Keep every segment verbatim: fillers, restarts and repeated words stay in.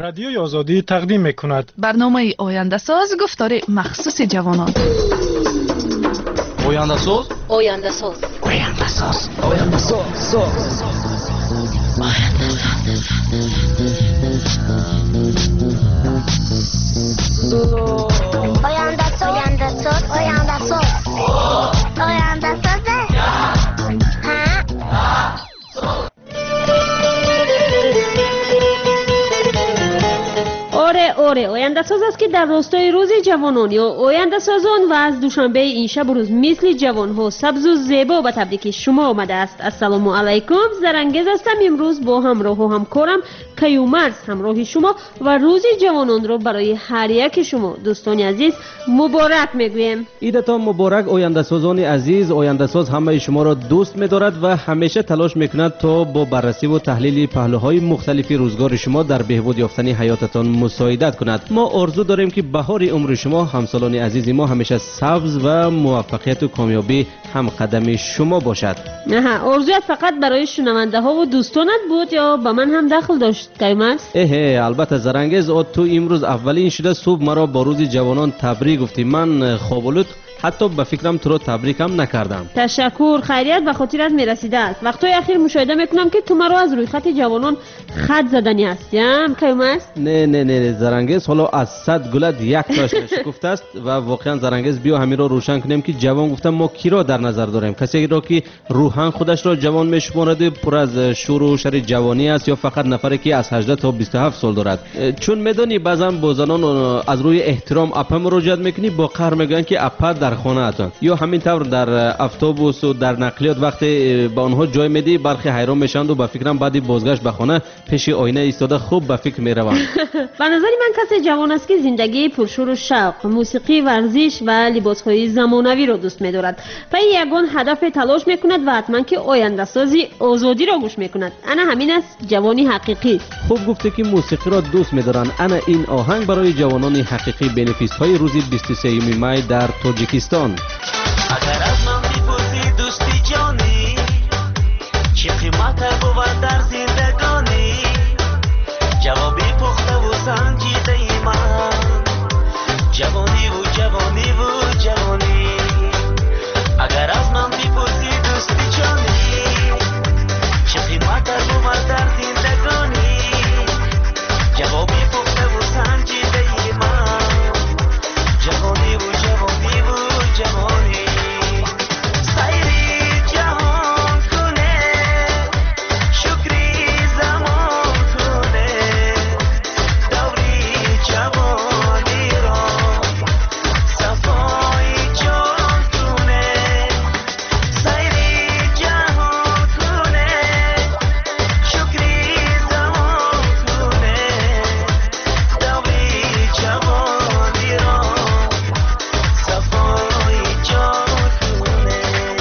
رادیوی آزادی تقدیم میکند برنامه آینده ساز گفتار مخصوص جوانان. آینده ساز آینده ساز آینده ساز آینده ساز آینده ساز آینده ساز آینده ساز آینده ساز آره آره آینده ساز است که در راستای روز جوانان یا آینده سازان و از دوشنبه این شب و روز مثل جوان ها سبز و زیبا به تبریک شما آمده است. السلام علیکم، زرنگز هستم. امروز با همراه و همکارم کیومرز همراه شما و روز جوانان را برای هر یک شما دوستان عزیز مبارک میگویم. عیدتان مبارک آینده سازان عزیز. آینده ساز همه شما را دوست می‌دارد و همیشه تلاش می‌کند تا با بررسی و تحلیل پهلوهای مختلف روزگار شما در بهبود یافتن حیاتتان مساعدت کند. ما آرزو داریم که بهار عمر شما همسالان عزیز ما همیشه سبز و موفقیت و کامیابی هم قدم شما باشد. نه آرزویت فقط برای شنونده ها و دوستانت بود یا با من هم دخل داشت کیومرز؟ اه البته زرنگز، تو امروز اولین شده صبح مرا با روز جوانان تبریک گفتی. من خوابالود حتی به فکرم تو رو تبریک هم نکردم. تشکر، خیریت به خاطرت میرسیده است. وقتای اخیر مشاهده میکنم که تو مرا از روی خط جوانان خط زدنی هستیم کیومرز؟ نه نه نه زرنگز، حالا از صد گلد یک تاش شکفته است و واقعا زرنگز بیا همین را روشن کنیم که جوان گفتم ما کی را در نظر داریم؟ کسی را که روحاً خودش را جوان میشمارد، پر از شور و شر جوانی است، یا فقط نفری که از هجده تا بیست و هفت سال دارد؟ چون میدونی بعضا با زنان از روی احترام اپا مراجعت میکنی با قهر میگن که اپا در خانه اتان، یا همین طور در اتوبوس و در نقلیات وقتی با آنها جای میدی برخی حیران میشند و به فکرم بعدی بازگشت به خانه پیش آینه ایستاده خوب به فکر میروند. به نظر من کسی جوان است که زندگی پرشور و شوق، موسیقی، ورزش و لباسهای زمانوی را دوست می‌دارد. پای یگان هدف تلاش میکند و حتما که آینده سازی آزادی را گوش میکند. انا همین است جوانی حقیقی. خوب گفته که موسیقی را دوست می‌دارند. انا این آهنگ برای جوانان حقیقی بنفیس‌های روز بیست و سوم می در تاجیکستان. اگر از من بپرسی دوستی جانی چه قیمت بود در زندگانی، جوابی پخته و سنجیده من جوانی و جوانی و جوانی. اگر از من بپرسی دوستی جانی چه قیمت بود در زندگانی، جوابی پخته و سنجیده من جوانی و جوانی و جوانی. سیری جهان کنه شکری زمان کنه دوری جوانی را صفای جان کنه. سیری جهان کنه شکری زمان کنه دوری جوانی را صفای جان کنه.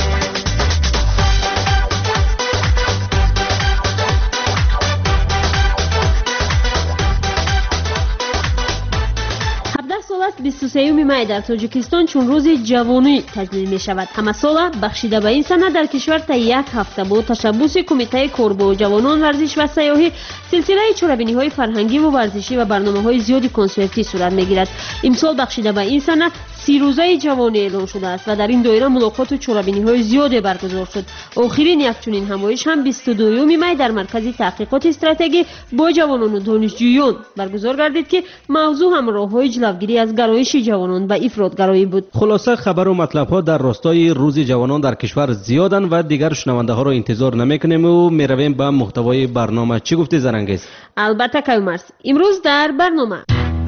هفده سال است بیست و سوم می در تاجیکستان چون روز جوانی تجلیل می شود. همه سال بخشیده به این سنه در کشور تا یک هفته با تشبوس کمیته کار با جوانان ورزش و سیاحی سلسله چوربینی های فرهنگی و ورزشی و برنامه های زیادی کنسرتی صورت می گیرد. امسال بخشیده به این سنه سی روزه جوانی اعلام شده است و در این دایره ملاقات و چوربینی های زیادی برگزار شد. آخرین یک چنین همایش هم بیست و دوم می در مرکز تحقیقات استراتژی با جوانان و دانشجویان برگزار گردید که موضوع هم راه‌های جلوگیری از گرایش جوانان به افراطگرایی بود. خلاصه خبر و مطلب ها در راستای روز جوانان در کشور زیادن و دیگر شنونده ها را انتظار نمیکنیم و میرویم به محتوای برنامه. چی گفتی زرنگز؟ البته کیومرز، امروز در برنامه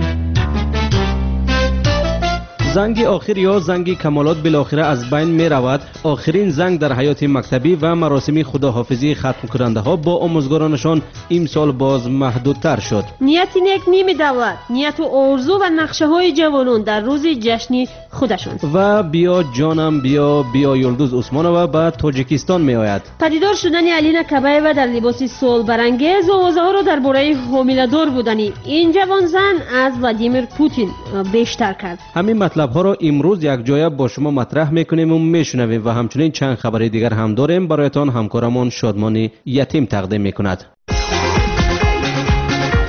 زنگ آخر یا زنگ کمالات بالاخره از بین می رود. آخرین زنگ در حیات مکتبی و مراسم خداحافظی ختم کننده ها با آموزگارانشان امسال باز محدودتر شد. نیت نیک نیم دولت، نیت و آرزو و نقشه های جوانان در روز جشنی خودشان. و بیا جانم بیا بیا یلدوز عثمانова به تاجیکستان می آید. پدیدار شدن علینا کبایوا در لباس سال برانگیز آوازه ها را درباره حامله‌دار بودنی این جوان زن از ولادیمیر پوتین بیشتر کرد. همین مطلب ها را امروز یک جایه با شما مطرح میکنیم و میشنویم و همچنین چند خبر دیگر هم داریم. برایتان همکارمان شادمانی یتیم تقدیم میکند.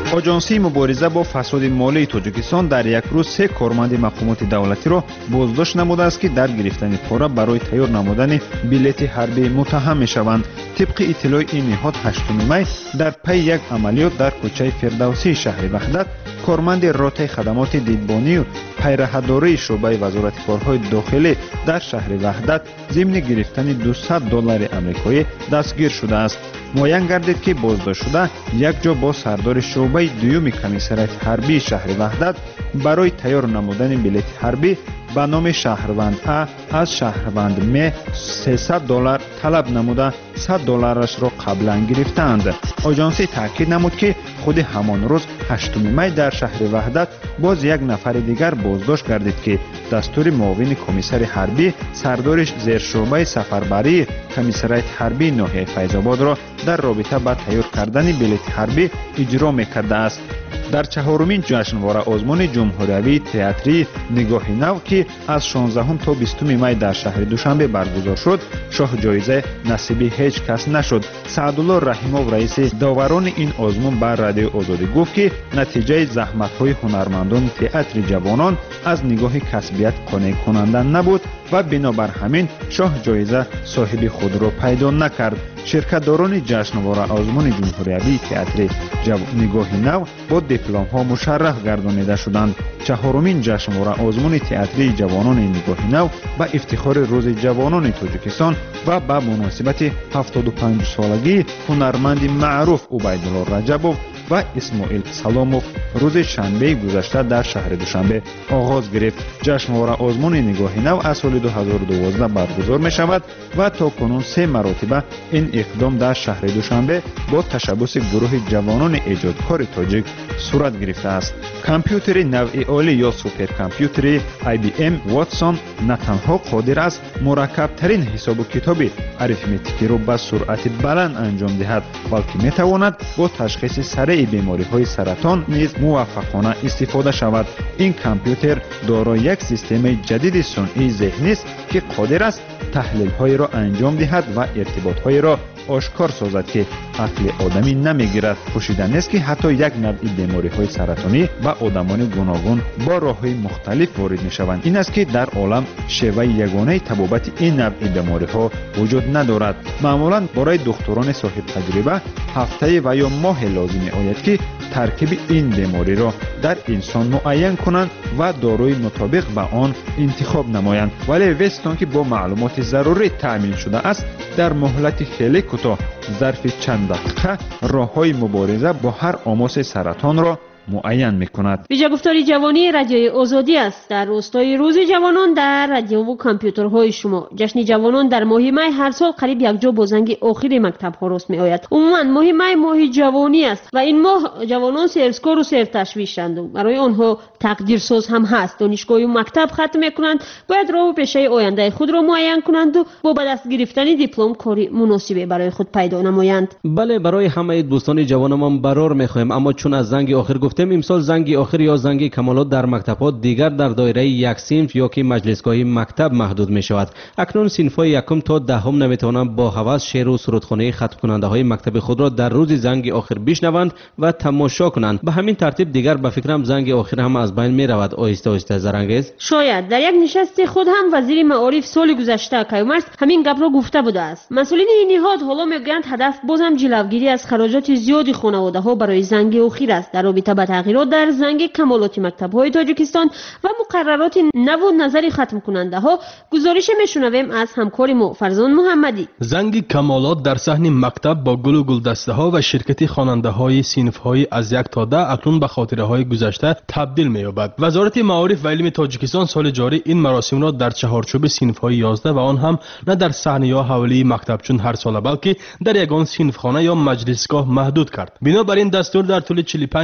آژانسی مبارزه با فساد مالی تاجیکستان در یک روز سه کارمند مقامات دولتی را بازداشت نموده است که در گرفتن پاره برای تیار نمودن بلیط حربی متهم می‌شوند. طبق اطلاع این نهاد هشتم می در پی یک عملیات در کوچه فردوسی شهر وحدت کارمند رابطه خدمات دیدبانی و پیرهداری شعبه وزارت کارهای داخلی در شهر وحدت ضمن گرفتن دویست دلار آمریکایی دستگیر شده است. معین گردید که بازداشت شده یک جا با سردار شعبه دوم کمیسریات حربی شهر وحدت برای تیار نمودن بلیط حربی به نام شهروند ا از شهروند م سیصد دلار طلب نموده صد دلارش را قبلا گرفتند. آژانسی تاکید نمود که خود همان روز هشتم می در شهر وحدت باز یک نفر دیگر بازداشت گردید که دستور معاون کمیسر حربی سردارش زیر شعبه سفربری کمیسریات حربی ناحیه فیض‌آباد را در رابطه با تیار کردن بلیط حربی اجرا می‌کرده است. در چهارمین جشنواره آزمون جمهوری تئاتری نگاه نو که از شانزدهم تا بیستم می در شهر دوشنبه برگزار شد، شاه جایزه نصیب هیچ کس نشد. سعدالله رحیمов رئیس داوران این آزمون بر رادیو آزادی گفت که نتیجه زحمت‌های هنرمندان تئاتر جوانان از نگاه کسبیت قانع کننده نبود و بنابر همین شاه جایزه صاحب خود را پیدا نکرد. شرکت‌داران جشنواره آزمون جمهوری تئاتر نگاه نو با دیپلم‌ها مشرف گردانیده شدند. چهارمین جشنواره آزمون تئاتری جوانان نگاه نو با افتخار روز جوانان تاجیکستان و با مناسبت هفتاد و پنج سالگی هنرمند معروف عبیدالله رجبov و اسماعیل سلامov روز شنبه گذشته در شهر دوشنبه آغاز گرفت. جشنواره آزمون نگاه نو از سال دو هزار و دوازده برگزار می شود و تا کنون سه مرتبه این اقدام در شهر دوشنبه با تشبث گروه جوانان ایجادکار تاجیک صورت گرفته است. کامپیوتر نوع عالی یا سوپر کامپیوتر آی بی ام واتسون نه تنها قادر است مرکب ترین حساب و کتاب اریتمتیکی را با سرعت بلند انجام دهد، بلکه می تواند با تشخیص سریع بیماری های سرطان نیز موفقانه استفاده شود. این کامپیوتر دارای یک سیستم جدید صنعی ذهنی است که قادر است تحلیل های را انجام دهد و ارتباط های را آشکار سازد که عقل آدمی نمیگیرد. پوشیدن است که حتی یک نوع بیماری های سرطانی و آدمان گوناگون با راه های مختلف وارد می شوند. این است که در عالم شیوه یگانه طبابت این نوع بیماری ها وجود ندارد. معمولا برای دکتران صاحب تجربه هفته و یا ماه لازم آید که ترکیب این بیماری را در انسان معین کنند و داروی مطابق به آن انتخاب نمایند. ولی وستون که با معلومات ضروری تامین شده است در مهلت خیلی کوتاه ظرف چند دقیقه راه‌های مبارزه با هر آماس سرطان را معین می‌کند. ویژه گفتاری جوانی رادیوی آزادی است. در راستای روز جوانان در رادیو و کامپیوترهای شما جشن جوانان در ماه می هر سال قریب یک جا با زنگ آخر مکتب‌ها راست می‌آید. عموما ماه می ماه جوانی است و این ماه جوانان سرسکار و سرتشویش‌اند. برای آنها تقدیرساز هم هست. دانشگاه و مکتب ختم می‌کنند، باید راه و پیشه آینده خود را معین کنند و با به دست گرفتن دیپلم کاری مناسبی برای خود پیدا نمایند. بله، برای همه دوستان جوانمان برار می‌خوایم، اما چون از زنگ آخر گفتیم امسال زنگ آخر یا زنگ کمالات در مکتب‌ها دیگر در دایره یک صنف یا که مجلسگاه مکتب محدود می‌شود. اکنون صنف‌های یکم تا دهم نمی‌توانند با هوس شعر و سرودخوانی ختم کننده‌های مکتب خود را در روز زنگ آخر بشنوند و تماشا کنند. به همین ترتیب دیگر به فکرم زنگ آخر هم از بین می‌رود. آهسته آهسته زرنگیز شاید در یک نشست خود هم وزیر معارف سال گذشته کیومرث همین گپ را گفته بوده است. مسئولین این نهاد حالا میگویند هدف بازم جلوگیری از خراجات زیادی خانواده‌ها برای زنگ آخر است. در رابطه با تغییرات در زنگ کمالات مکتب‌های تاجیکستان و مقررات نو و نظری ختم کننده ها گزارش میشنویم از همکار ما فرزان محمدی. زنگ کمالات در صحن مکتب با گل و گلدسته ها و شرکت خواننده های صنف های از یک تا ده اکنون به خاطره های گذشته تبدیل می‌یابد. وزارت معارف و علم تاجیکستان سال جاری این مراسم را در چهارچوب صنف های یازده و آن هم نه در صحن یا حوالی مکتب چون هر سال بلکه در یگان صنف خانه یا مجلسگاه محدود کرد. بنابراین دستور در طول چهل و پنج دقیقه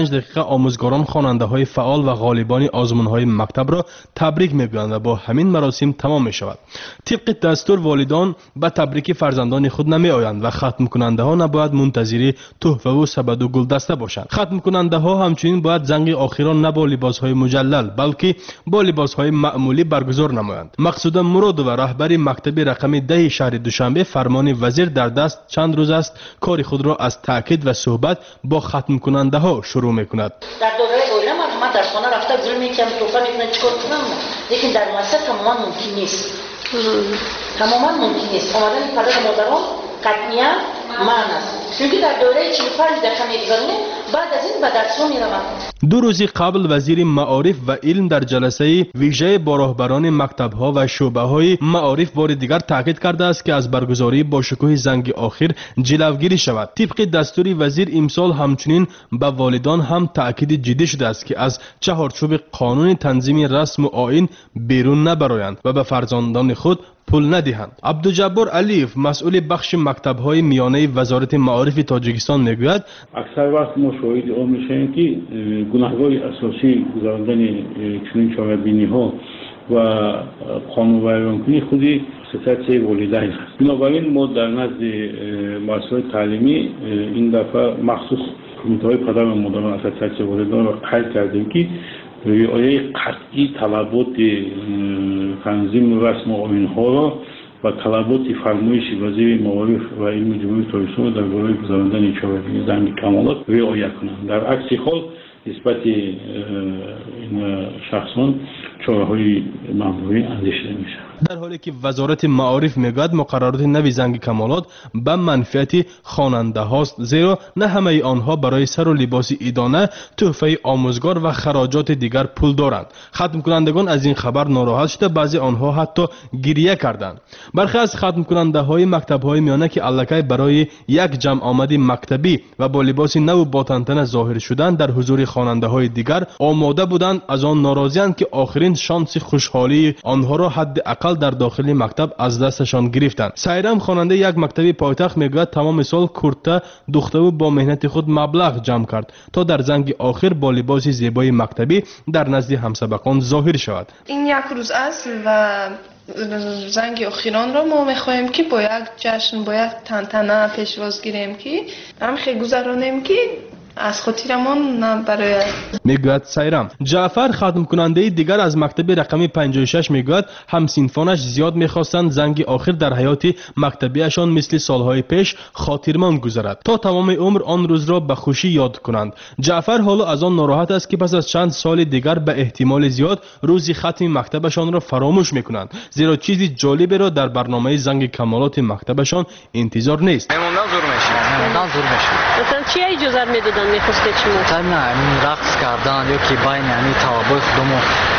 آموزگاران خواننده‌های فعال و غالبان آزمون‌های مکتب را تبریک می‌گویند و با همین مراسم تمام می‌شود. طبق دستور والدان به تبریک فرزندان خود نمی‌آیند و ختم کننده‌ها نباید منتظر تحفه و سبد و گلدسته باشند. ختم کننده‌ها همچنین باید زنگ آخران نه با لباس‌های مجلل بلکه با لباس‌های معمولی برگزار نمایند. مقصود مراد و رهبر مکتب رقم ده شهر دوشنبه فرمان وزیر در دست چند روز است کار خود را از تاکید و صحبت با ختم کننده ها شروع میکند. در دوره اوله من در خانه رفته گل میکنم توفه میکنم چیکار کنم، لیکن در مؤسسه تماما ممکن نیست. تماما ممکن نیست. آمدن پدر و مادران قطعیاً معنی است. چون در دوره چهل و پنج دقیقه میگذرونیم بعد از این به درس‌ها میروم. دو روز قبل وزیر معارف و علم در جلسه ویژه با راهبران مکتب‌ها و شعبه‌های معارف بار دیگر تاکید کرده است که از برگزاری با شکوه زنگ آخر جلوگیری شود. طبق دستور وزیر امسال همچنین به والدان هم تاکید جدی شده است که از چهارچوب قانون تنظیم رسم و آیین بیرون نبرایند و به فرزندان خود پول ندهند. عبدالجبار علیف مسئول بخش مکتب‌های میانه وزارت معارف تاجیکستان میگوید اکثر وقت ما شاهد آن میشیم که گناه‌های اساسی گذراندن چنین چاره‌بینی‌ها و قانون بیان‌کنی خودی خصوصیت والدین است. بنابراین ما در نزد مؤسسات تعلیمی این دفعه مخصوص کمیته‌های پدر و مادران اساسیت والدین را قید کردیم که رعایت قطعی طلبات تنظیم رسم و آیین‌ها را و طلبات فرمایش وزیر معارف و علم جمهوری تاجیکستان در باره گذراندن چهاربینی زنگ کمالات رعایت کنند. در عکس حال نسبت این شخصان چاره‌های ممنوعی اندیشیده میشه. در حالی که وزارت معارف میگوید مقررات نوی زنگ کمالات به منفعت خواننده هاست، زیرا نه همه آنها برای سر و لباس عیدانه، تحفه آموزگار و خراجات دیگر پول دارند. ختم کنندگان از این خبر ناراحت شده، بعضی آنها حتی گریه کردند. برخی از ختم کننده های مکتب های میانه که الکی برای یک جمع آمدی مکتبی و با لباس نو با تنتنه ظاهر شدند در حضور خواننده های دیگر آماده بودند از آن ناراضی‌اند که آخرین شانس خوشحالی آنها را حد اقل در داخل مکتب از دستشان گرفتند. سایرام خواننده یک مکتبی پایتخت میگوید تمام سال کورته دوخته و با مهنت خود مبلغ جمع کرد تا در زنگ آخر با لباس زیبای مکتبی در نزد همسبکان ظاهر شود. این یک روز است و زنگ آخران را ما میخواهیم که با یک جشن با یک تنتنه پیشواز گیریم که هم خیلی گذرانیم که از خاطرمان برای میگوید سایرام. جعفر ختم کننده دیگر از مکتب رقم پنجاه و شش میگوید همسینفانش زیاد میخواستند زنگ آخر در حیات مکتبیشان مثل سالهای پیش خاطرمان گذرد تا تمام عمر آن روز را به خوشی یاد کنند. جعفر حالا از آن ناراحت است که پس از چند سال دیگر به احتمال زیاد روزی ختم مکتبشان را فراموش میکنند، زیرا چیزی جالبی را در برنامه زنگ کمالات مکتبشان انتظار نیست. میموندن زور میشه. میموندن زور میشه. مثلا چی اجازه میدادن میخواسته چی بود؟ نه همین رقص کردن یا که بین همین طلبای خودمو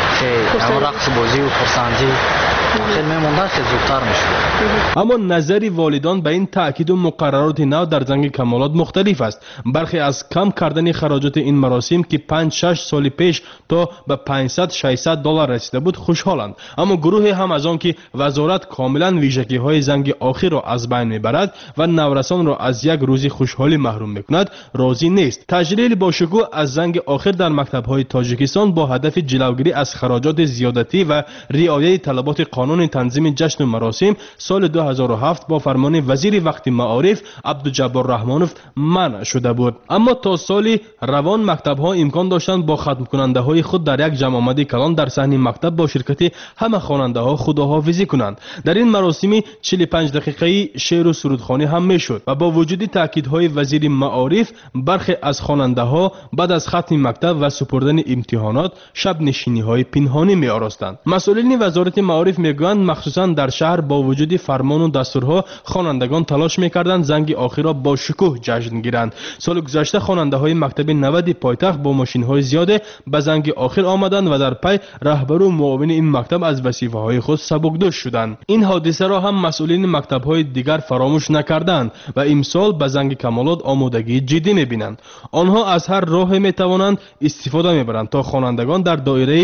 خیلی رقص بازی و خرسندی خیلی میموندن خیلی زودتر میشد. اما نظر والدان به این تاکید و مقررات نو در زنگ کمالات مختلف است. برخی از کم کردن خراجات این مراسم که پنج شش سال پیش تا به پانصد ششصد دلار رسیده بود خوشحالند، اما گروه هم از آن که وزارت کاملا ویژگی های زنگ آخر را از بین میبرد و نورسان را از یک روزی خوشحالی محروم میکند راضی نیست. تجلیل با شکوه از زنگ آخر در مکتب های تاجیکستان با هدف جلوگیری از خراجات زیادتی و رعایت طلبات قانون تنظیم جشن و مراسم سال دو هزار و هفت با فرمان وزیر وقت معارف عبدالجبار رحمانوف منع شده بود. اما تا سال روان مکتب ها امکان داشتند با ختم کننده های خود در یک جمع آمدی کلان در صحن مکتب با شرکت همه خواننده ها خداحافظی کنند. در این مراسم چهل و پنج دقیقه‌ای شعر و سرودخوانی هم میشد و با وجود تاکیدهای وزیر معارف برخی از خواننده ها بعد از ختم مکتب و سپردن امتحانات شب نشینی های پنهانی می آراستند. مسئولین وزارت معارف میگویند مخصوصا در شهر با وجود فرمان و دستورها خوانندگان تلاش میکردند زنگ آخر را با شکوه جشن گیرند. سال گذشته خواننده های مکتب نود پایتخت با ماشین های زیاد به زنگ آخر آمدند و در پی رهبر و معاون این مکتب از وظیفه های خود سبکدوش شدند. این حادثه را هم مسئولین مکتب های دیگر فراموش نکردند و امسال به زنگ کمالات آمادگی جدی میبینند. آنها از هر راه میتوانند استفاده میبرند تا خوانندگان در دایره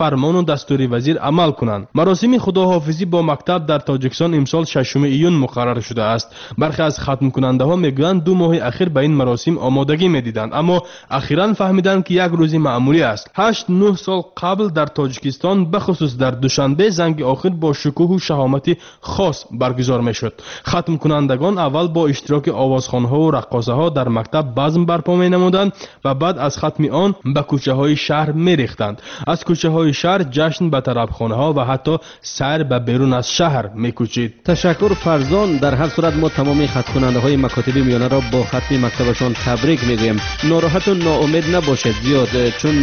فرمان و دستور وزیر عمل کنند. مراسم خداحافظی با مکتب در تاجیکستان امسال ششم ایون مقرر شده است. برخی از ختم کننده ها میگویند دو ماه اخیر به این مراسم آمادگی میدیدند، اما اخیراً فهمیدند که یک روز معمولی است. هشت نه سال قبل در تاجیکستان به خصوص در دوشنبه زنگ آخر با شکوه و شهامت خاص برگزار میشد. ختم کنندگان اول با اشتراک آوازخوان ها و رقاصه ها در مکتب بزم برپا می نمودند و بعد از ختم آن به کوچه های شهر می ریختند. از کوچه های شهر جشن به طربخانه ها و حتی سیر به بیرون از شهر می کوچید. تشکر فرزان. در هر صورت ما تمامی ختم کننده های مکاتب میانه را با ختم مکتبشان تبریک میگوییم. ناراحت و ناامید نباشید زیاد، چون